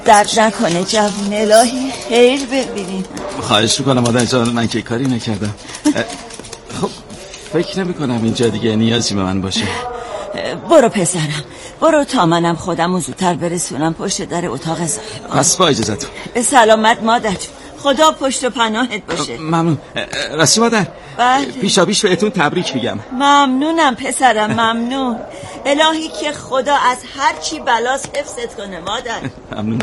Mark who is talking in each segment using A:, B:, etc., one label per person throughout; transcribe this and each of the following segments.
A: درد نکنه جوون، الهی خیر ببینیم.
B: خواهش میکنم مادر جان، من که کاری نکردم. خب فکر نمی کنم اینجا دیگه نیازی به من باشه.
A: برو پسرم، برو تا منم خودم زودتر برسونم پشت در اتاق صاحب.
B: پس با اجازتون.
A: به سلامت مادر، خدا پشت و پناهت باشه.
B: ممنون. راستی مادر، پیشا پیش بهتون تبریک میگم.
A: ممنونم پسرم، ممنون. الهی که خدا از هر چی بلاس حفظت کنه مادر.
B: ممنون.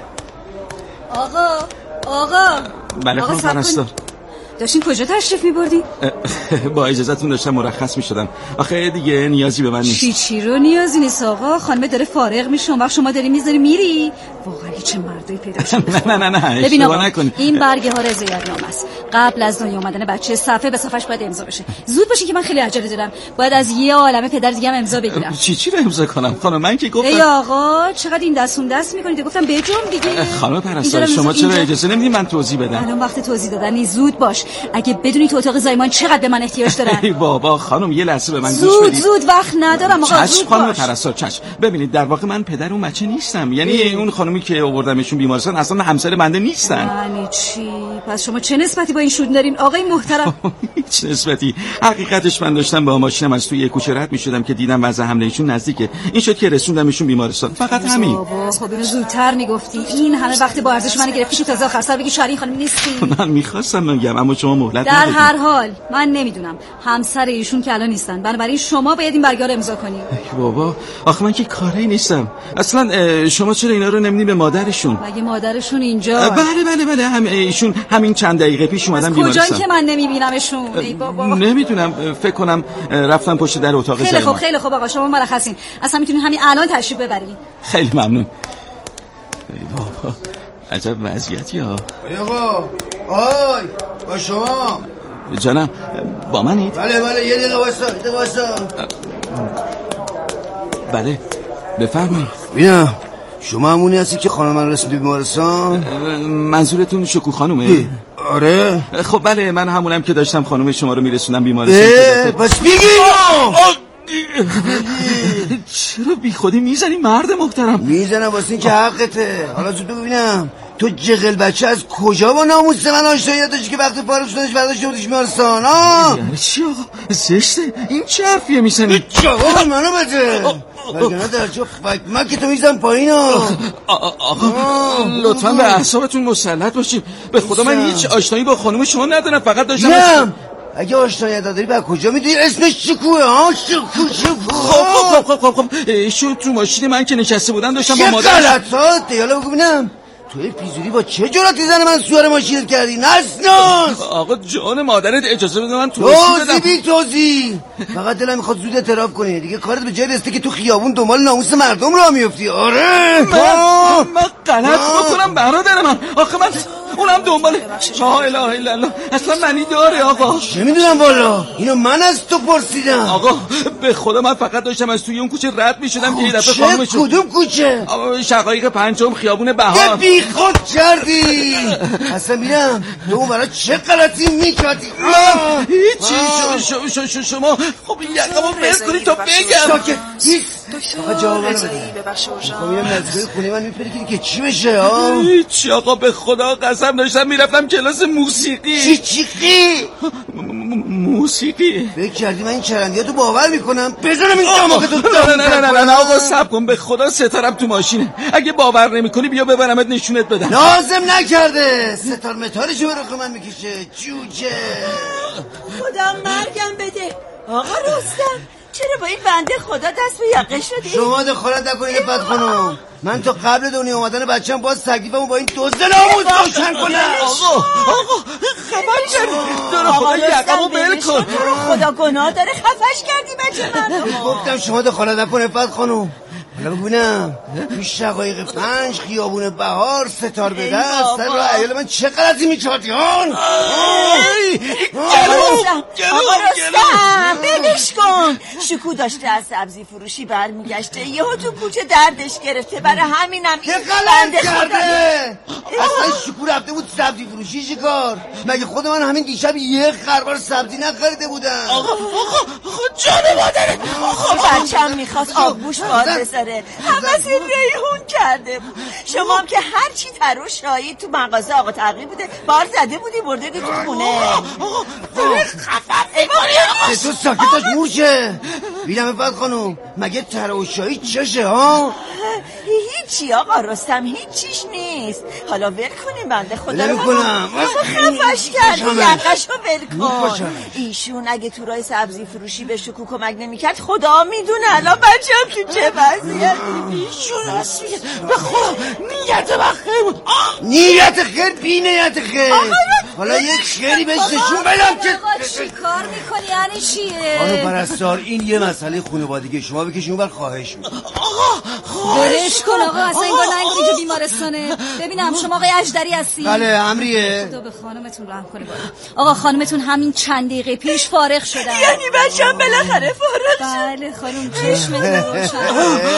C: آقا
B: بله خانم پرستار.
C: داشتین کجا تشریف میبردی؟
B: با اجازتون داشتم مرخص میشدم. آخه دیگه نیازی به من نیست.
C: چی رو نیازی نیست آقا؟ خانمه داره فارغ میشه، وقت شما داری میذاری میری. واقعا چه مردی پیدا شده.
B: نه اشتباه نکنید.
C: این برگه ها رضایت‌نامه است. قبل از دنیا اومدن بچه صفحه به صفحش باید امضا بشه. زود باشین که من خیلی عجله دارم. باید از یه عالمه پدر دیگه هم امضا بگیرم.
B: چی رو امضا کنم خانم؟ من که گفتم
C: ای آقا چقدر این دست میکنید؟ گفتم بجم دیگه.
B: خانم پرستار شما چرا اجازه نمیدید من توضیح بدم؟
C: الان وقت توضیح دادن نیست، زود باش. اگه بدونی تو اتاق زایمان چقدر به من احتیاج دارن.
B: ای بابا خانم یه لحظه به من گوش بدید.
C: زود وقت ندارم آقا.
B: چشم خانم پرستار چشم. ببینید در واقع من پدر اون بچه نیستم. یعنی اون خانومی که آوردمشون بیمارستان اصلا همسر بنده نیستن.
C: یعنی چی؟ پس شما چه نسبتی با این شون دارین آقای محترم؟
B: هیچ نسبتی. حقیقتش من داشتم با ماشینم از توی یک کوچه رد می‌شدم که دیدم وضع حمله ایشون نزدیکه. این شد که رسوندمشون بیمارستان. فقط همین.
C: بابا خب اینو زودتر میگفتی. این همه وقت با ارزش منو گرفتی که تازه آخر سر بگی شاری خانم نیستی.
B: من می‌خواستم بگم اما شما مهلت
C: در هر حال من نمیدونم همسر ایشون که الان نیستن، بنابراین شما باید این برگه رو امضا کنی.
B: بابا آخه من که کاری نیستم اصلا. شما چرا اینا رو نمیدین به مادرشون؟
C: مگه مادرشون اینجا؟
B: بله ایشون همین چند دقیقه پیش اومدن بیمارستان.
C: کجایی که من نمیبینمشون؟ ای بابا
B: نمیدونم، فکر کنم رفتن پشت در اتاق زایمان.
C: خیلی خوب آقا شما مرخصین، اصلا میتونین همین الان تشریف ببرین.
B: خیلی ممنون. ای بابا عجب وضعیتی ها.
D: آقا آی با شما
B: جانم با منید؟
D: بله یه دقیقه واسا.
B: بله بفرمایید.
D: ببینم شما همونی هستی که خانم من رسید بیمارستان؟
B: منظورتون شکو خانومه؟
D: آره.
B: خب بله من همونم که داشتم خانم شما رو میرسونم بیمارستان.
D: پس بگی
B: چرا بی خودی میزنی مرد محترم؟
D: میزنم واسه این که حقته. حالا زود ببینم تو جغل بچه از کجا با ناموس من آشناییت داشتی که وقتی فارغ شدنش برداشته بودیش بیمارستان؟
B: یعنی چی آقا؟ زشته این چه حرفیه میزنی؟
D: جواب منو بده وگرنه در جا فکمک که تو میزن پایین.
B: آقا لطفا به اعصابتون مسلط باشید. به خدا من هیچ آشنایی با خانم شما ندارم، فقط داشتم
D: اگه آشنایی داری با کجا میدونی اسمش چیکوه؟
B: خب ایشون تو ماشین من که نشسته بودن داشتم با مادرش.
D: چه غلطاته؟ حالا بگو ببینم توی پیزوری با چه جراتی زن من سوار ماشینت کردی؟ نسناس
B: آقا جان مادرت اجازه بده من توضیح
D: فقط دلم میخواد زود اعتراف کنی دیگه کارت به جای رسته که تو خیابون دنبال ناموس مردم راه میفتی. آره
B: من غلط بکنم برادر من؟ آخه من اونم دنبال لا اله الا الله اصلا معنی داره آقا؟
D: نمیدونم والا اینو من از تو پرسیدم.
B: آقا به خدا من فقط داشتم از توی اون کوچه رد میشدم که یه دفعه خانمشون.
D: کدوم کوچه؟
B: شقایق پنجم خیابون بهار.
D: بی خود کردی اصلا میرم تو اون برای چه غلطی میکردی؟
B: هیچی شما خب این یقمو بس کنی تا بگم.
D: آقا جواب منو بده. خب میرم نزدیک خونه من میپری که چی بشه؟
B: هیچی آقا به خدا قسم داشتم میرفتم کلاس موسیقی. موسیقی
D: فکر کردی من این چرندیاتو باور میکنم؟ بذارم این دماغتو
B: نه آقا صبر کن به خدا ستارم تو ماشینه. اگه باور نمیکنی بیا ببرمت نشونت بدم.
D: لازم نکرده ستار متالشو به رخ من میکشه جوجه.
A: خدا مرگم بده. آقا رستم چرا با این بنده خدا دست به یقه شدی؟
D: شما دخالت نکنید بد خانم. من تا قبل دنیا اومدن بچه‌م باز تکلیفمو با این دزد ناموس روشن کنم.
B: آقا خبر کردی؟ داره خدا یقمو بل کن.
A: خدا گناه داره خفش کردی بچه من.
D: گفتم شما دخالت نکنید بد خانم. حالا ببینم تو شقایق 5 خیابون بهار ستار به دست سر راه عیال من چه غلطی میکردی؟
A: آقا رستم بدش کن. شکو داشته از سبزی فروشی برمیگشته یهو تو کوچه دردش گرفته برای همینم
D: که غلط کرده. اصلا شکور رفته بود سبزی فروشی چیکار؟ مگه خود من همین دیشب یه خروار سبزی نخریده بودم.
B: آقا جان مادره.
A: بچه‌م میخواست آبگوش بار بذاره، همه ریحون کرده بود. شما هم که هر چی ترو شایی تو مغازه آقا تقی بوده بار زده بودی برده تو خونه.
D: خفر تو ساکتاش مورشه. بیدم فت خانم مگه تروشایی چشه ها؟
A: هیچی آقا رستم هیچیش نیست. حالا ول کنیم بنده خدا رو. خفش کردی یقشو ول کن. ایشون اگه تو راه سبزی فروشی به شکو کمک نمیکرد خدا میدونه الان بچه‌م تو چه وضعیتی.
B: ایشون راست میگه به خدا نیت من خیر بود.
D: نیت خیر بی نیت خیر. حالا یک خیری بهش نشون بدم که
C: چی کار میکنی یعنی چیه؟
D: خانم پرستار این یه مسئله خانوادگی شما بکشون بر خواهش میکنم.
C: برش کن آقا اصلا این نگو اینجا بیمارستانه. ببینم شما آقای اجدری هستی؟
D: بله امریه.
C: خدا به خانمتون رحم کنه. آقا خانمتون همین چند دقیقه پیش فارغ شدن.
A: یعنی بچه‌م بالاخره فارغ شد؟
C: بله خانم چشمتون روشن.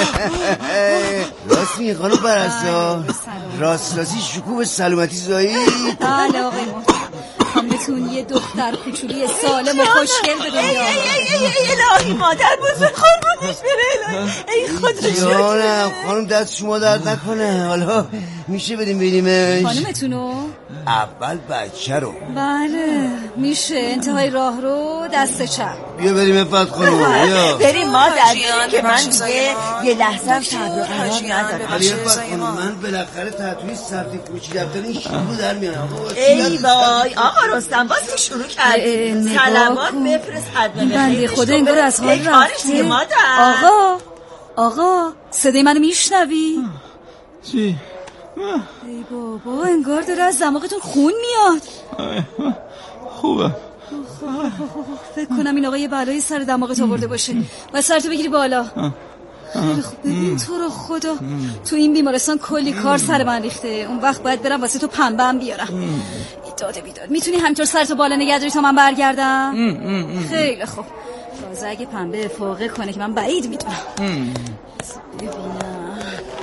D: راست میگه خانم پرستار. راستی شکوه به سلامتی زایی.
C: بله آقای محترم خانمتون یه دختر کوچولی سالم و خوشگل به دنیا.
A: الهی مادر بزرگ قربونش بره الهی. ای خدا
D: جانم خانم دست شما درد نکنه. حالا میشه بریمش
C: خانمتونو؟
D: اول بچه رو.
C: بله میشه انتهای راه رو دست چپ.
D: بیا بریم فت خانم بیا
A: بریم مادر که من دیگه یه لحظه هم صبر و قرار ندارم.
D: بیا فت خانم من بالاخره تحتوی سبزی فروشی دفتر این شروع در میانم.
A: ای وای آقا رستم باز که شروع کردی. سلامات بفرست حتما
C: بنده خدا انگار از حال رفته. آقا صدای منو میشنوی؟
B: چی؟
C: ای بابا انگار داره از دماغتون خون میاد.
B: خوبه.
C: فکر کنم این آقا یه بلایی سر دماغت آورده باشه و سرتو بگیری بالا. خیلی خوب ببین تو رو خدا تو این بیمارستان کلی کار سر من ریخته. اون وقت باید برم واسه تو پنبه هم بیارم. داده بیداد میتونی همینطور سرتو بالا نگه داری تا من برگردم؟ خیلی خوب. تازه اگه پنبه افاقه کنه که من بعید میدونم. ببینم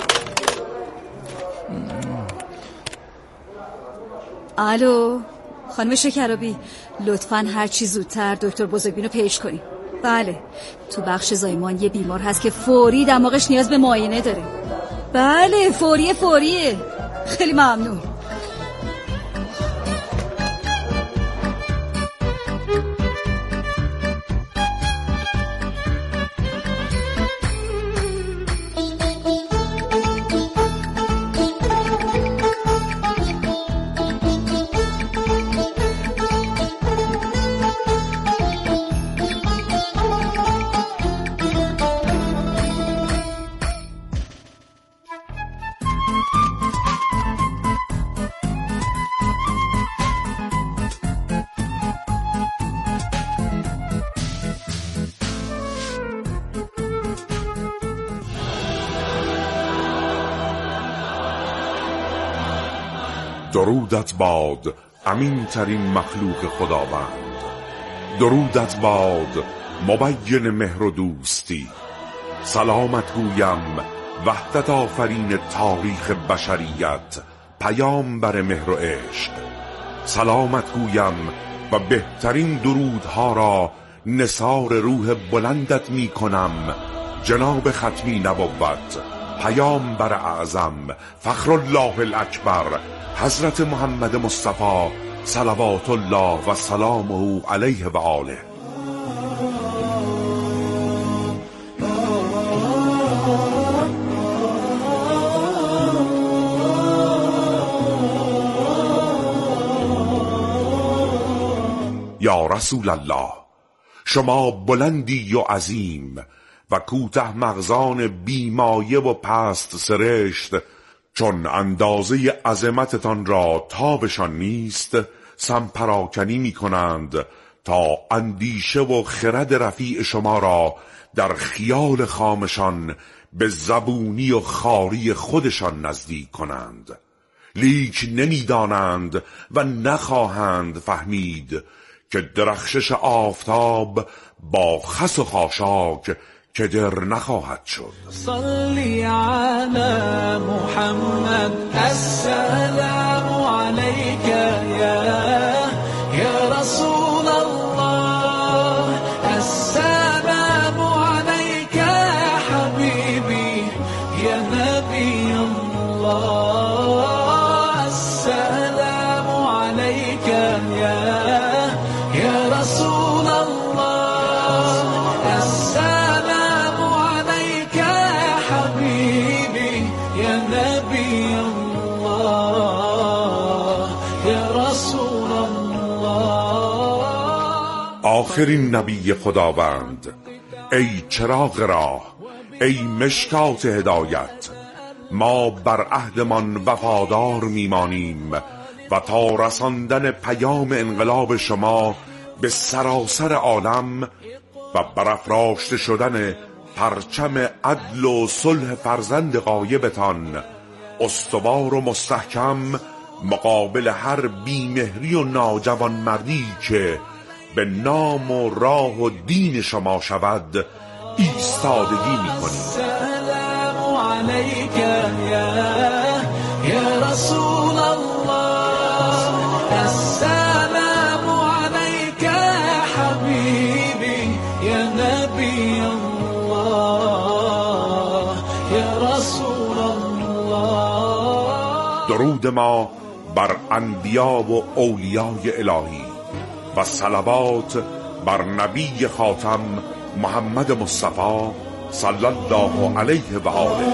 C: الو خانم شکرابی لطفاً هر چی زودتر دکتر بزرگبینو پیش کنی. بله تو بخش زایمان یه بیمار هست که فوری دماغش نیاز به معاینه داره. بله فوریه. خیلی ممنون.
E: درودت باد امین ترین مخلوق خداوند. درودت باد مبین مهر و دوستی. سلامت گویم وحدت آفرین تاریخ بشریت، پیامبر مهر و عشق. سلامت گویم و بهترین درودها را نثار روح بلندت می کنم، جناب ختمی نبوت، پیامبر اعظم، فخر الله الاکبر، حضرت محمد مصطفی صلوات الله و سلامه علیه و آله. یا رسول الله، شما بلندی و عظیم و کوته مغزان بیمایه و پست سرشت، چون اندازه عظمتتان را تابشان نیست، سمپراکنی می کنند تا اندیشه و خرد رفیع شما را در خیال خامشان به زبونی و خاری خودشان نزدیک کنند، لیک نمیدانند و نخواهند فهمید که درخشش آفتاب با خس و خاشاک که در نخواهد شد.
F: صلی علی محمد السلام
E: آخرین نبی خداوند، ای چراغ راه، ای مشکات هدایت، ما بر عهدمان وفادار میمانیم و تا رساندن پیام انقلاب شما به سراسر عالم و برافراشته شدن پرچم عدل و صلح فرزند غایبتان استوار و مستحکم مقابل هر بیمهری و ناجوانمردی که به نام و راه و دین شما شود ایستادگی میکنیم.
F: السلام علیک یا رسول الله، السلام علیک یا حبیبی یا نبی الله یا رسول الله.
E: درود ما بر انبیا و اولیای الهی و صلوات بر نبی خاتم محمد مصطفی صلی الله علیه و آله.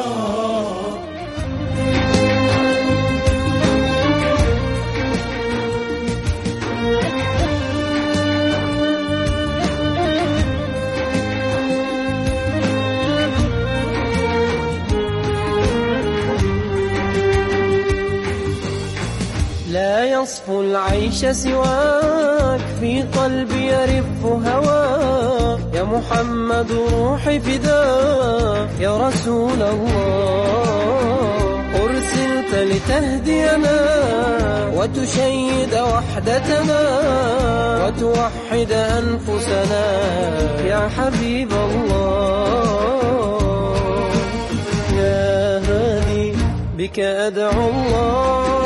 F: لا يصفو العيش سواك في قلبي يرف هواك يا محمد روحي فداك يا رسول الله. أرسلت لتهدينا وتشيد وحدتنا وتوحد أنفسنا يا حبيب الله. يا هادي بك أدعو الله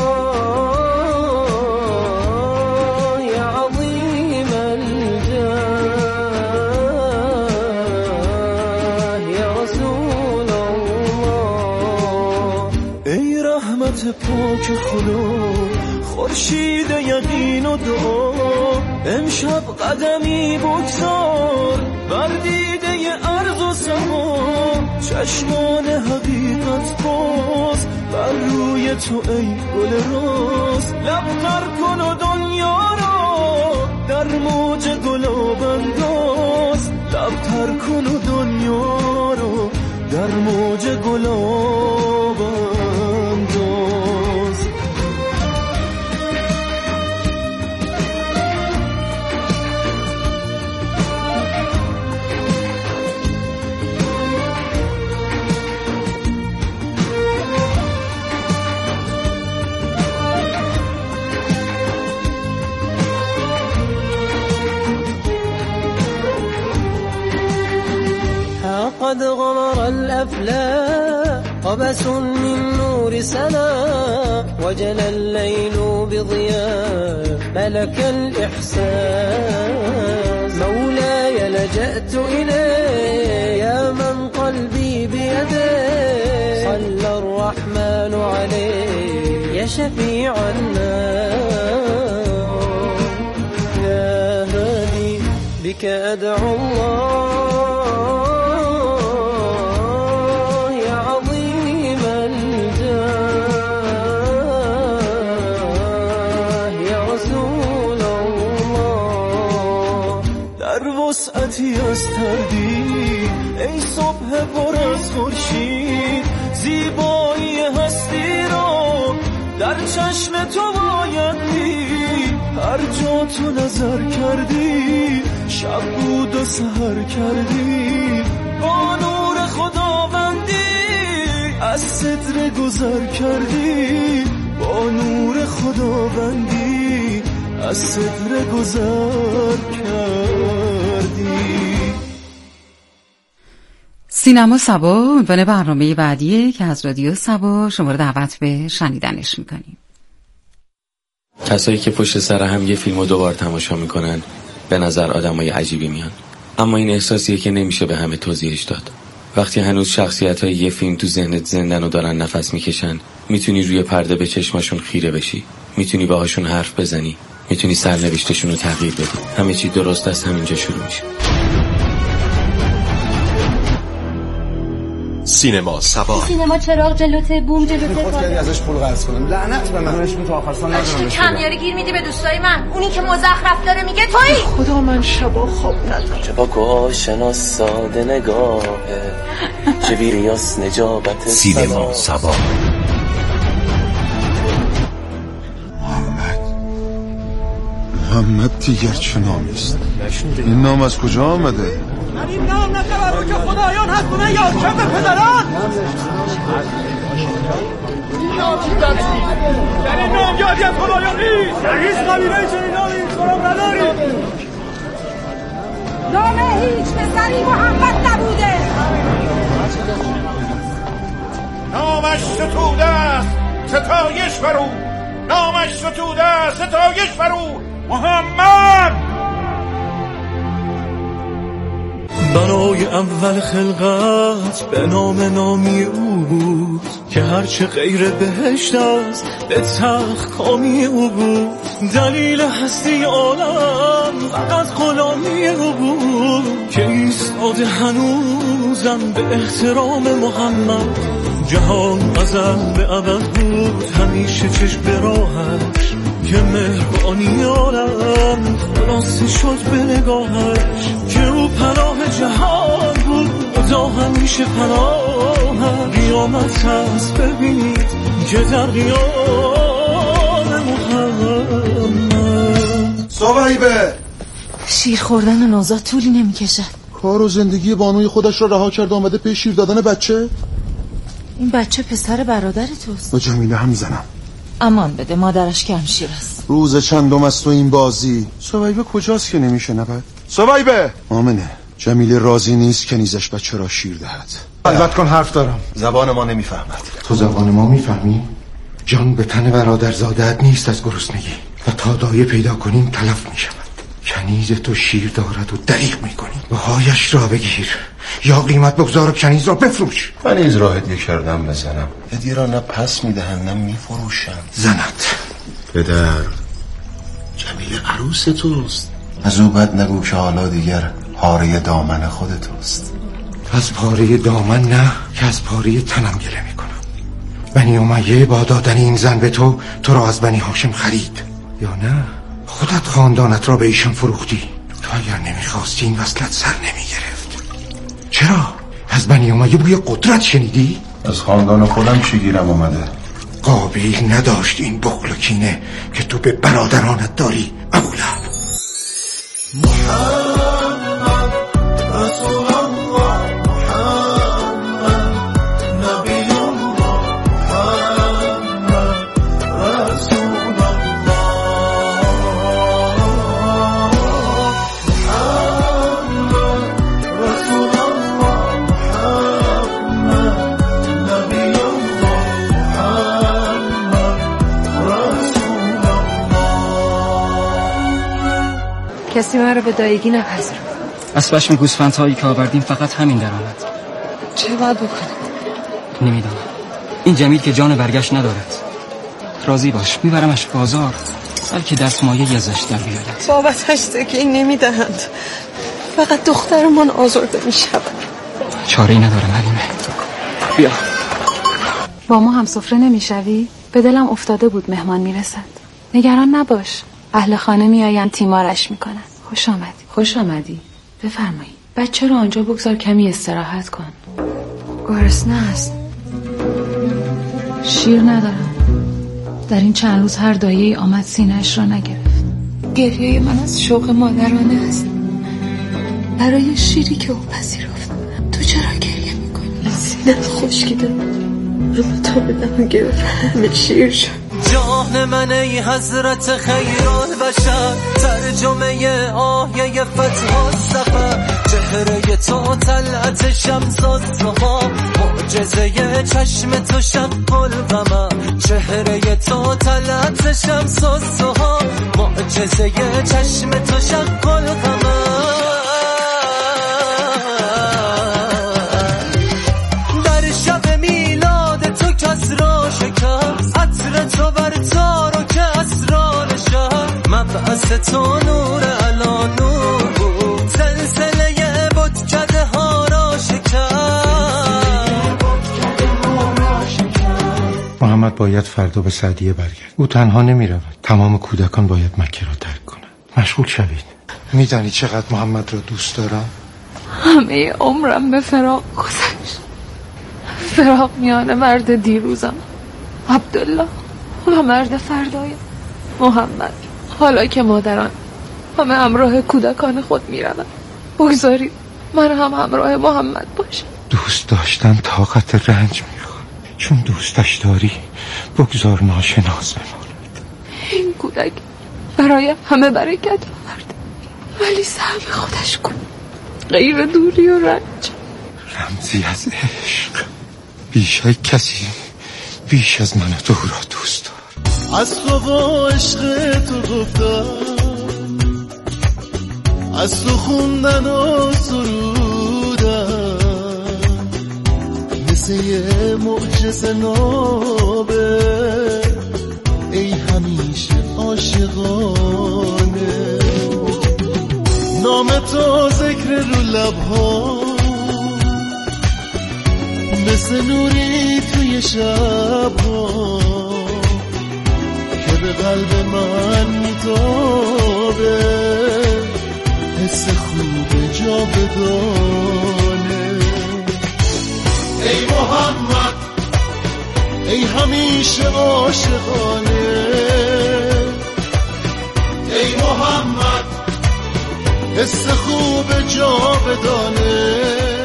F: پاک خدا، خورشید یقین و دعا، امشب قدمی بگذار بر دیده ارض و سما، چشمان حقیقت باز بر روی تو ای گل راز، لبتر کن و دنیا را در موج گلاب انداز، لبتر کن و دنیا را در موج گلاب انداز. قد غمر الأفلاك قبس من نور سنا، وجل الليل بضياء ملك الإحساس. مولاي لجأت إليه يا من قلبي بيده، صلى الرحمن عليه يا شفيع الناس. يا هادي بك أدعو الله وسعتی از تردید، ای صبح پر از خورشید، زیبایی هستی را در چشم تو باید دید. هر جا تو نظر کردی شب بود و سحر کردی، با نور خداوندی از صدر گذر کردی، با نور خداوندی از صدر گذر کردی.
G: سینما سبا عنوان برنامه بعدیه که از رادیو سبا شما رو دعوت به شنیدنش میکنیم.
H: کسایی که پشت سر هم یه فیلمو دوبار تماشا میکنن به نظر آدمای عجیبی میان، اما این احساسیه که نمیشه به همه توضیحش داد. وقتی هنوز شخصیت‌های یه فیلم تو ذهنت زندن و دارن نفس میکشن، میتونی روی پرده به چشماشون خیره بشی، میتونی باهاشون حرف بزنی، میتونی سرنوشتشون رو تغییر بدی. همه چی درست از همینجا شروع میشه.
I: سینما سبا.
J: سینما چراغ جلوته، بوم جلوته.
D: خود کردی ازش پول قرض کنم. لعنت به من. تا آخر سال ندارم.
J: کمیاری گیر میدی به دوستای من. اونی که مزخرف داره میگه تویی.
F: خدا من شبا خواب ندارم.
K: چه پاک و آشنا ساده نگاهه، چه بیریاس نجابت
I: سینما سبا.
L: محمد دیگر چه نامیست؟ این نام از کجا آمده؟
M: این نام نه قرار که خدایان هست کنه یا کم به پدران. در این نام یادی از خدایان نیست. در هیچ قبیله چنین نامی سرم نداریم.
J: نام هیچ پسری محمد نبوده.
E: نامش ستوده است ستایش برو، نامش ستوده است ستایش برو محمد.
N: برای اول خلقت به نام نامی او بود که هرچه غیر بهشت است به تخت کامی او بود. دلیل هستی عالم فقط غلامی او بود که ایستاده هنوزم به احترام محمد. جهان ازل به ابد بود همیشه چشم به راهش که مهربانی عالم خلاصه شد به نگاهش که او پناه جهان بود خدا همیشه پناه. قیامت هست ببینید که در قیام محمد.
L: صویبه
A: شیر خوردن و نوزاد طولی نمیکشد.
L: کار و زندگی بانوی خودش را رها کرده آمده پی شیر دادن بچه.
A: این بچه پسر برادر توست.
L: با جمیله هم میزنم.
A: امان بده مادرش کم شیر است.
L: روز چندم است و این بازی. صویبه کجاست که نمیشه نبد؟ صویبه آمنه جمیله راضی نیست که نیزش بچه را شیر دهد. البته کن حرف دارم.
I: زبان ما نمیفهمد.
L: تو زبان ما میفهمی؟ جان به تن برادرزاده‌ات نیست از گرسنگی و تا دایه پیدا کنیم تلف میشود. کنیز تو شیر دارد و دریغ میکنی. بهایش را بگیر یا قیمت بگذار و کنیز را بفروش.
I: کنیز را هدیه کردم بزنم، هدیه را نه پس میدهن نه میفروشن.
L: زند
I: پدر جمیل عروس توست. از او بد نگو که حالا دیگر پاره دامن خود توست.
L: از پاره دامن نه که از پاره تنم گله میکنم. بنی امیه با دادن این زن به تو را از بنی هاشم خرید یا نه خودت خاندانت را به ایشان فروختی. تو اگر نمیخواستی این وصلت سر نمیگرفت. چرا؟ از بنی امیه بوی قدرت شنیدی؟
I: از خاندان خودم چی گیرم اومده؟
L: قابل نداشت این بخل و کینه که تو به برادرانت داری ابولهب.
N: محمد رسول الله، محمد نبی الله، محمد رسول الله، محمد رسول الله، محمد نبی الله، محمد رسول الله.
O: کسی من رو به دایگی نپذیرفت.
P: از پشم گوسفندهایی که آوردیم فقط همین در آمد.
O: چه باید بکنم؟
P: نمیدانم. این جمیل که جان برگشت ندارد. راضی باش میبرمش بازار بلکه دستمایه ازش در بیارد.
O: بابتش تکی نمیدهند. فقط دخترمان آزرده میشود.
P: چاره ای ندارم حلیمه. بیا.
Q: با ما هم سفره نمیشوی؟ به دلم افتاده بود مهمان میرسد. نگران نباش. اهل خانه میآیند تیمارش میکنن. خوش آمدی.
G: خوش آمدی. بفرمایید. بچه رو آنجا بگذار کمی استراحت کن.
Q: گرسنه است. شیر ندارم. در این چند روز هر دایه‌ای آمد سینه‌اش را نگرفت. گریه من از شوق مادرانه است. برای شیری که او پذیرفت. تو چرا گریه میکنی؟ سینه‌ات خشکیده. رو به تا بدم گرفت همه شیر شد.
N: جان من ای حضرت خیرالبشر، ترجمه آیه فتح السفر، چهره تو طلعت شمس الضحی، معجزه چشم تو شق القمر، چهره تو طلعت شمس الضحی، معجزه چشم تو شق القمر. در شب میلاد تو کس را شکست، عطر تو بر تارو که اسرار شهر، مبعث تو نور علا نور بود، سلسله بت کده ها را شکست.
L: باید فردا به سعدیه برگرد. او تنها نمی رود. تمام کودکان باید مکه را ترک کنند. مشغول شوید. میدانی چقدر محمد را دوست دارم؟
Q: همه عمرم به فراق گذشت. فراق میان مرد دیروزم عبدالله و مرد فردایم محمد. حالا که مادران همه همراه کودکان خود میروند، بگذارید من هم همراه محمد باشم.
L: دوست داشتن طاقت رنج میخواد. چون دوستش داری بگذار ناشناس بماند.
Q: این کودک برای همه برکت آورد، ولی سهم خودش کن غیر دوری و رنج.
L: رمزی از عشق. بیشای کسی بیش از من تو را دوست دار.
R: از تو و عشق تو گفتم، از تو خوندن و سرودم، مثل یه معجزه نابه، ای همیشه عاشقانه. نام تو ذکر رو لبها، مثل نوری توی شبها که به قلب من میتابه، حس خوب جاودانه. ای محمد ای همیشه عاشقانه، ای محمد حس خوب جاودانه.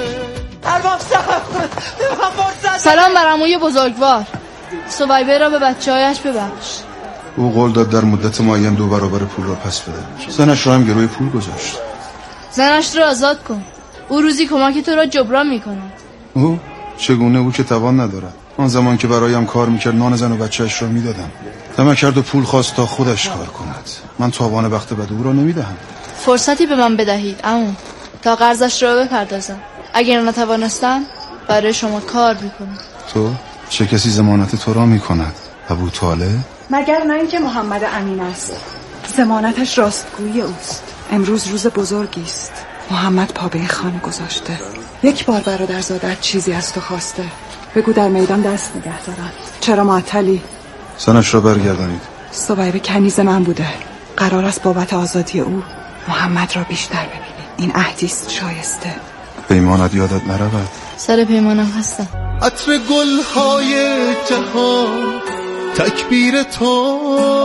S: سلام بر عموی بزرگوار. سویبه را به بچه‌هایش ببخش.
I: او قول داد در مدت معین 2 برابر پول را پس بده. زنش را هم گروی پول گذاشت.
S: زنش را آزاد کن. او روزی کمک تو را جبران می‌کند.
I: او چگونه؟ او که توان ندارد. آن زمان که برایم کار میکرد نان زن و بچهش را میدادم. طمع کرد و پول خواست تا خودش کار کند. من تاوان بخت بد او را نمیدهم.
S: فرصتی به من بدهید عمو تا قرضش را بپردازم. اگر نتوانستم برای شما کار میکنم.
I: تو؟ چه کسی ضمانت تو را میکند؟ ابو طالب؟
T: مگر نه اینکه محمد امین است. ضمانتش راستگویی اوست. امروز روز بزرگی است. محمد پا به خانه گذاشته. یک بار برادرزادت چیزی از تو خواسته. بگو در میدان دست نگه دارن. چرا معطلی؟
I: زنش را برگردانید.
T: سویبه کنیز من بوده. قرار است بابت آزادی او محمد را بیشتر ببینی. این عهدیست شایسته.
I: پیمانت یادت نرود.
S: سر پیمانم هستم.
R: عطر گل‌های جهان تکبیر تو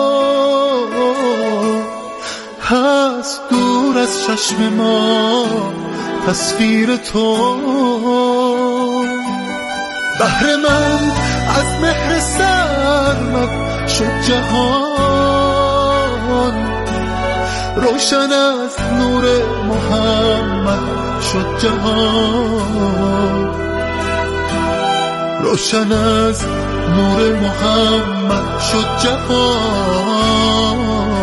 R: هست، دور از چشم ما تصویر تو. بهر من از مهر سرمت شد جهان، روشن از نور محمد شد جهان، روشن از نور محمد شد جهان.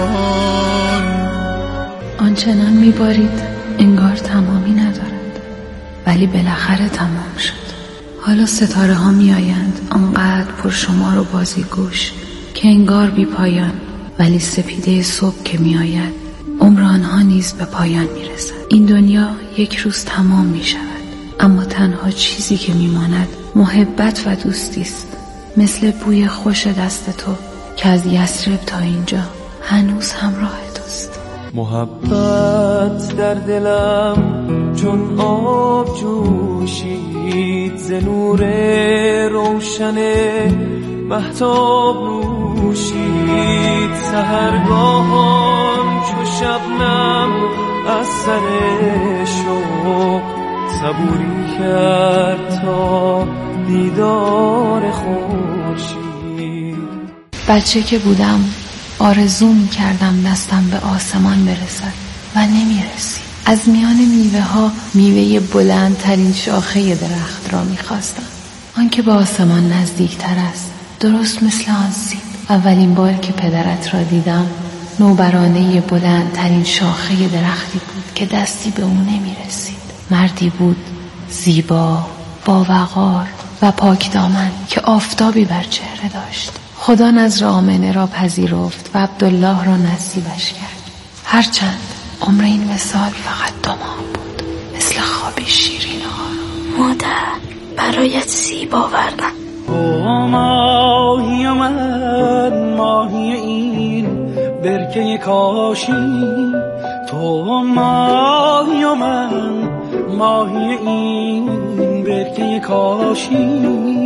Q: آنچنان میبارید انگار تمامی ندارد، ولی بالاخره تمام شد. حالا ستاره ها میآیند آنقدر پرشمار و بازیگوش که انگار بی پایان، ولی سپیده صبح که میآید عمر آنها نیز به پایان میرسد. این دنیا یک روز تمام میشود، اما تنها چیزی که میماند محبت و دوستی است، مثل بوی خوش دست تو که از یثرب تا اینجا هنوز همراه توست.
F: محبت در دلم چون آب جوشید، ز نور روشن مهتاب نوشید. سحرگاهان چو شبنم از سر شوق صبوری کرد تا دیدار خورشید.
Q: بچه که بودم آرزو می‌کردم دستم به آسمان برسد و نمی‌رسید. از میان میوه ها میوه بلندترین شاخه درخت را می‌خواستم، آن که به آسمان نزدیکتر است، درست مثل آن سیب. اولین بار که پدرت را دیدم نوبرانه بلندترین شاخه درختی بود که دستی به او نمی‌رسید. مردی بود زیبا، با وقار و پاک دامن که آفتابی بر چهره داشت. خدا نذر آمنه را پذیرفت و عبدالله را نصیبش کرد. هرچند عمر این وصال فقط 2 ماه بود، مثل خوابی شیرین.
U: مادر برایت سیب آوردم،
N: او ماهی و من ماهی این برکه کاشی، تو ماهی و من ماهی این برکه کاشی.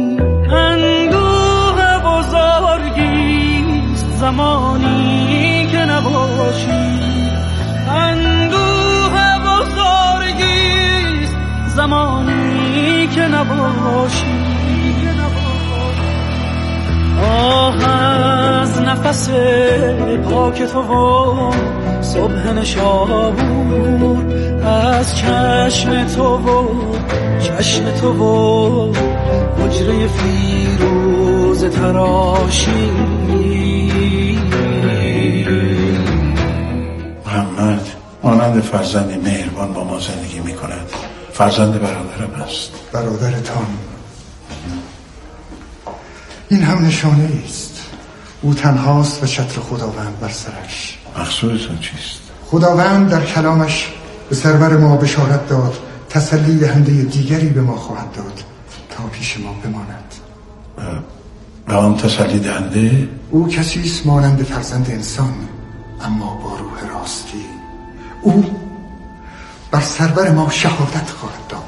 N: اندوه بزرگیست زمانی که نباشی، اندوه بزرگیست زمانی که نباشی. آه از نفس پاک تو و صبح نشابور، از چشم تو و چشم تو و حجره فیروز تراشی.
L: محمد مانند فرزندی مهربان با ما زندگی می کند. فرزند برادرم است.
I: برادرتان این هم نشانه است. او تنهاست و چتر خداوند بر سرش.
L: مقصودتان چیست؟
I: خداوند در کلامش به سرور ما بشارت داد تسلی دهنده دیگری به ما خواهد داد تا پیش ما بماند.
L: و آن تسلی دهنده؟
I: او کسی است مانند فرزند انسان اما با روح راستی. او بر سرور ما شهادت خواهد داد.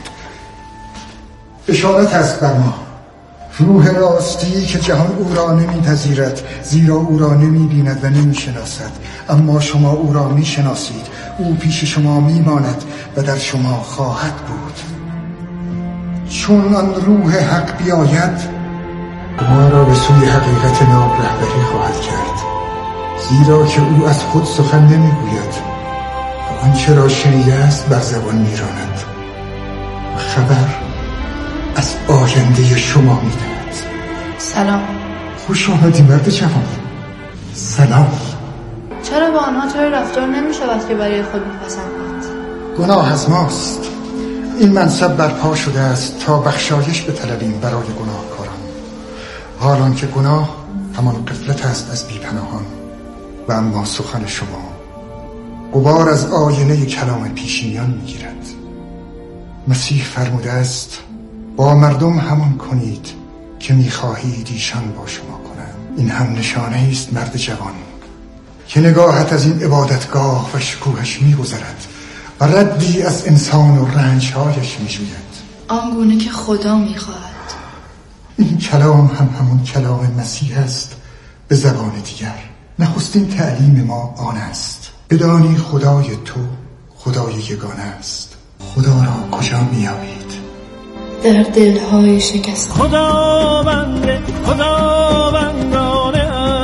I: بشارت است بر ما، روح راستی که جهان او را نمی‌پذیرد، زیرا او را نمی‌بیند و نمی‌شناسد، اما شما او را می‌شناسید. او پیش شما می‌ماند و در شما خواهد بود. چون آن روح حق بیاید ما را به سوی حقیقت ناب رهبری خواهد کرد، زیرا که او از خود سخن نمی‌گوید و آنچه را شنیده است بر زبان می‌راند و خبر از آینده شما می‌دهد.
S: سلام.
I: خوش آمدی مرد جوان. سلام.
S: چرا با آنها طوری رفتار نمی شود که برای خود می‌پسندند؟
I: گناه از ماست. این منصب برپا شده است تا بخشایش بطلبیم برای گناهکاران، حالان که گناه همان غفلت است از بی‌پناهان. و اما سخن شما غبار از آینه کلام پیشینیان می‌گیرد. مسیح فرموده است با مردم همان کنید که می‌خواهید ایشان با شما کنند. این هم نشانه است مرد جوان که نگاهت از این عبادتگاه و شکوهش می‌گذرد و ردی از انسان و رنج‌هایش می‌جوید،
S: آنگونه که خدا می‌خواهد.
I: این کلام هم همون کلام مسیح است به زبان دیگر. نخستین تعلیم ما آن است بدانی خدای تو خدای یگانه است. خدا را کجا می‌یابید؟
S: در دل‌های شکسته.
N: خداوند خداوندان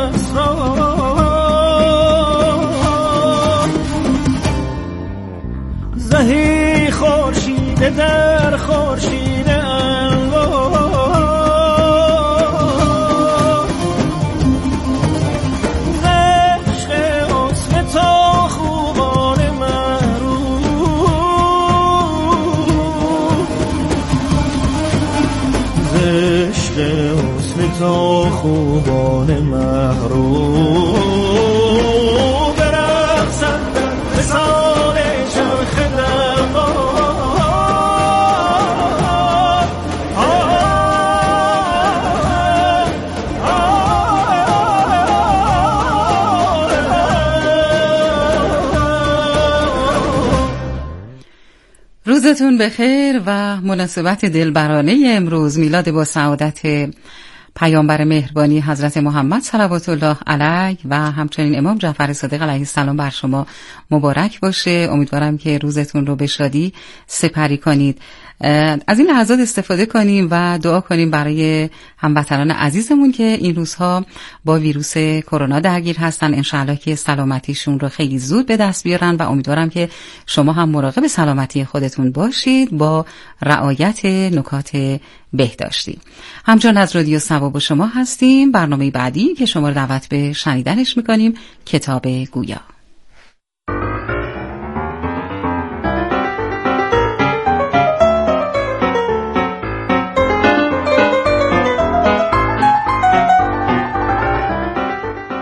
N: اسرار، زهی خورشید در خورشید انوار، عشق حسن تا خوبان عشق حسن تا خوبان محروم، برقصند در مثال چرخ دوار.
G: روزتون بخیر و مناسبت دلبرانه امروز میلاد با سعادت پیامبر مهربانی حضرت محمد صلوات الله علیه و همچنین امام جعفر صادق علیه السلام بر شما مبارک باشه. امیدوارم که روزتون رو به شادی سپری کنید. از این لحظات استفاده کنیم و دعا کنیم برای هموطنان عزیزمون که این روزها با ویروس کرونا درگیر هستن. انشاءالله که سلامتیشون رو خیلی زود به دست بیارن و امیدوارم که شما هم مراقب سلامتی خودتون باشید با رعایت نکات بهداشتی. همچنان از رادیو ثواب با شما هستیم. برنامه بعدی که شما رو دعوت به شنیدنش میکنیم کتاب گویا.